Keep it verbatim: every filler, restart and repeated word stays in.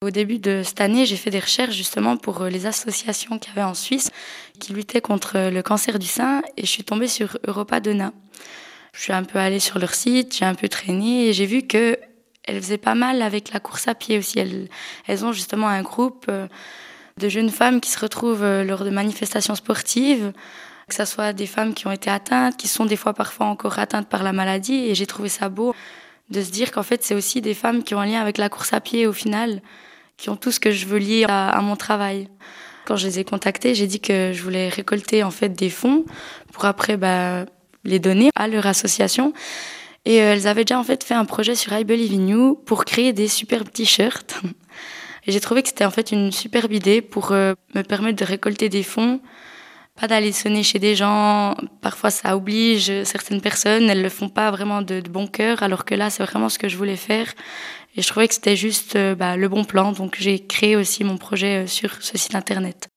Au début de cette année, j'ai fait des recherches justement pour les associations qu'il y avait en Suisse qui luttaient contre le cancer du sein et je suis tombée sur Europa Donna. Je suis un peu allée sur leur site, j'ai un peu traîné et j'ai vu qu'elles faisaient pas mal avec la course à pied aussi. Elles, elles ont justement un groupe de jeunes femmes qui se retrouvent lors de manifestations sportives, que ce soit des femmes qui ont été atteintes, qui sont des fois parfois encore atteintes par la maladie et j'ai trouvé ça beau de se dire qu'en fait c'est aussi des femmes qui ont un lien avec la course à pied au final, qui ont tout ce que je veux lier à, à mon travail. Quand je les ai contactées, j'ai dit que je voulais récolter en fait des fonds pour après bah, les donner à leur association. Et euh, elles avaient déjà en fait fait un projet sur I Believe in You pour créer des superbes t-shirts. Et j'ai trouvé que c'était en fait une superbe idée pour euh, me permettre de récolter des fonds. Pas d'aller sonner chez des gens, parfois ça oblige certaines personnes, elles le font pas vraiment de, de bon cœur, alors que là c'est vraiment ce que je voulais faire. Et je trouvais que c'était juste euh, bah, le bon plan, donc j'ai créé aussi mon projet sur ce site internet.